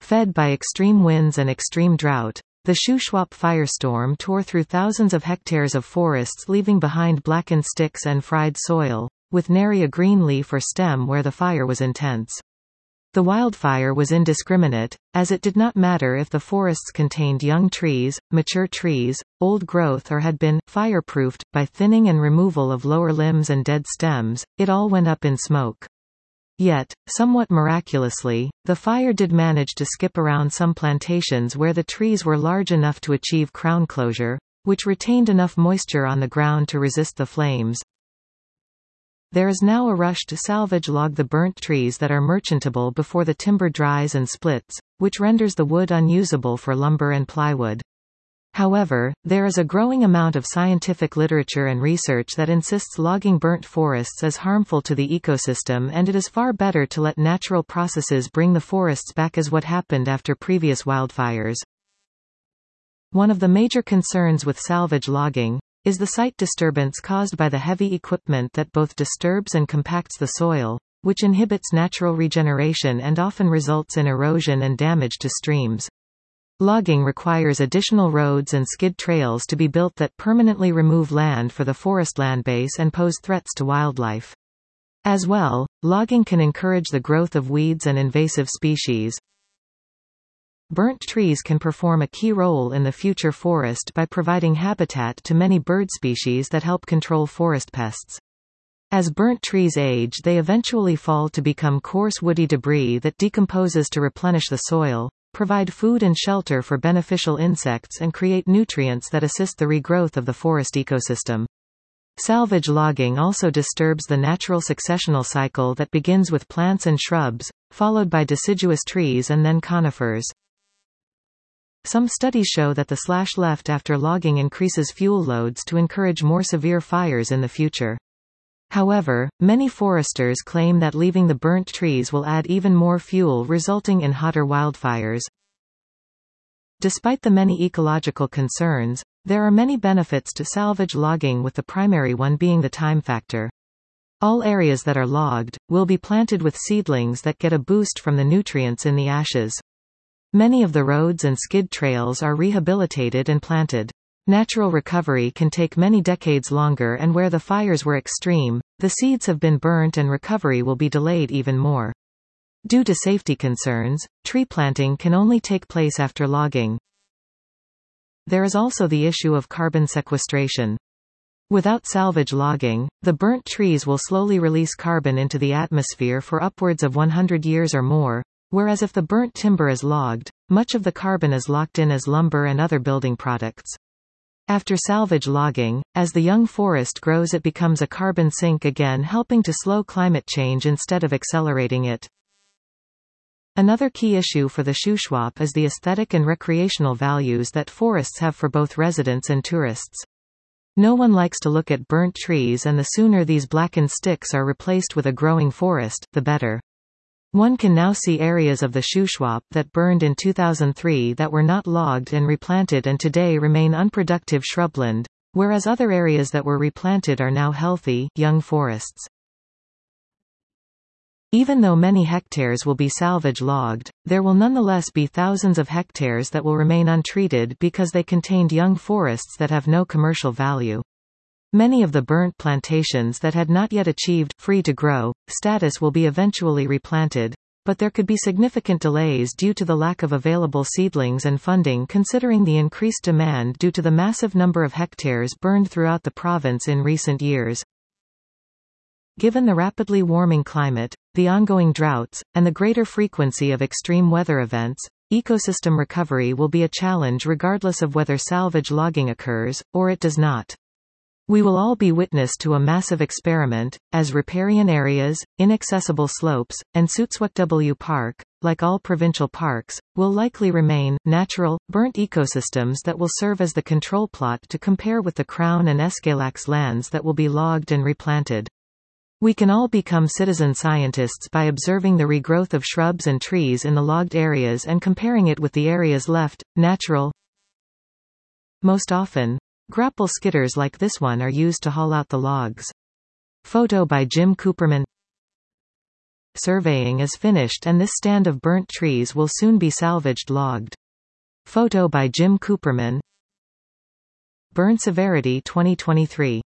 Fed by extreme winds and extreme drought, the Shuswap firestorm tore through thousands of hectares of forests, leaving behind blackened sticks and fried soil, with nary a green leaf or stem where the fire was intense. The wildfire was indiscriminate, as it did not matter if the forests contained young trees, mature trees, old growth, or had been fireproofed by thinning and removal of lower limbs and dead stems, it all went up in smoke. Yet, somewhat miraculously, the fire did manage to skip around some plantations where the trees were large enough to achieve crown closure, which retained enough moisture on the ground to resist the flames. There is now a rush to salvage log the burnt trees that are merchantable before the timber dries and splits, which renders the wood unusable for lumber and plywood. However, there is a growing amount of scientific literature and research that insists logging burnt forests is harmful to the ecosystem, and it is far better to let natural processes bring the forests back as what happened after previous wildfires. One of the major concerns with salvage logging is the site disturbance caused by the heavy equipment that both disturbs and compacts the soil, which inhibits natural regeneration and often results in erosion and damage to streams. Logging requires additional roads and skid trails to be built that permanently remove land for the forest landbase and pose threats to wildlife. As well, logging can encourage the growth of weeds and invasive species. Burnt trees can perform a key role in the future forest by providing habitat to many bird species that help control forest pests. As burnt trees age, they eventually fall to become coarse woody debris that decomposes to replenish the soil, provide food and shelter for beneficial insects, and create nutrients that assist the regrowth of the forest ecosystem. Salvage logging also disturbs the natural successional cycle that begins with plants and shrubs, followed by deciduous trees and then conifers. Some studies show that the slash left after logging increases fuel loads to encourage more severe fires in the future. However, many foresters claim that leaving the burnt trees will add even more fuel, resulting in hotter wildfires. Despite the many ecological concerns, there are many benefits to salvage logging, with the primary one being the time factor. All areas that are logged will be planted with seedlings that get a boost from the nutrients in the ashes. Many of the roads and skid trails are rehabilitated and planted. Natural recovery can take many decades longer, and where the fires were extreme, the seeds have been burnt and recovery will be delayed even more. Due to safety concerns, tree planting can only take place after logging. There is also the issue of carbon sequestration. Without salvage logging, the burnt trees will slowly release carbon into the atmosphere for upwards of 100 years or more, whereas if the burnt timber is logged, much of the carbon is locked in as lumber and other building products. After salvage logging, as the young forest grows, it becomes a carbon sink again, helping to slow climate change instead of accelerating it. Another key issue for the Shuswap is the aesthetic and recreational values that forests have for both residents and tourists. No one likes to look at burnt trees, and the sooner these blackened sticks are replaced with a growing forest, the better. One can now see areas of the Shuswap that burned in 2003 that were not logged and replanted and today remain unproductive shrubland, whereas other areas that were replanted are now healthy, young forests. Even though many hectares will be salvage logged, there will nonetheless be thousands of hectares that will remain untreated because they contained young forests that have no commercial value. Many of the burnt plantations that had not yet achieved free to grow status will be eventually replanted, but there could be significant delays due to the lack of available seedlings and funding, considering the increased demand due to the massive number of hectares burned throughout the province in recent years. Given the rapidly warming climate, the ongoing droughts, and the greater frequency of extreme weather events, ecosystem recovery will be a challenge regardless of whether salvage logging occurs, or it does not. We will all be witness to a massive experiment, as riparian areas, inaccessible slopes, and Suitswekw Park, like all provincial parks, will likely remain natural, burnt ecosystems that will serve as the control plot to compare with the Crown and Escalax lands that will be logged and replanted. We can all become citizen scientists by observing the regrowth of shrubs and trees in the logged areas and comparing it with the areas left, natural. Most often, grapple skidders like this one are used to haul out the logs. Photo by Jim Cooperman. Surveying is finished and this stand of burnt trees will soon be salvaged logged. Photo by Jim Cooperman. Burn severity 2023.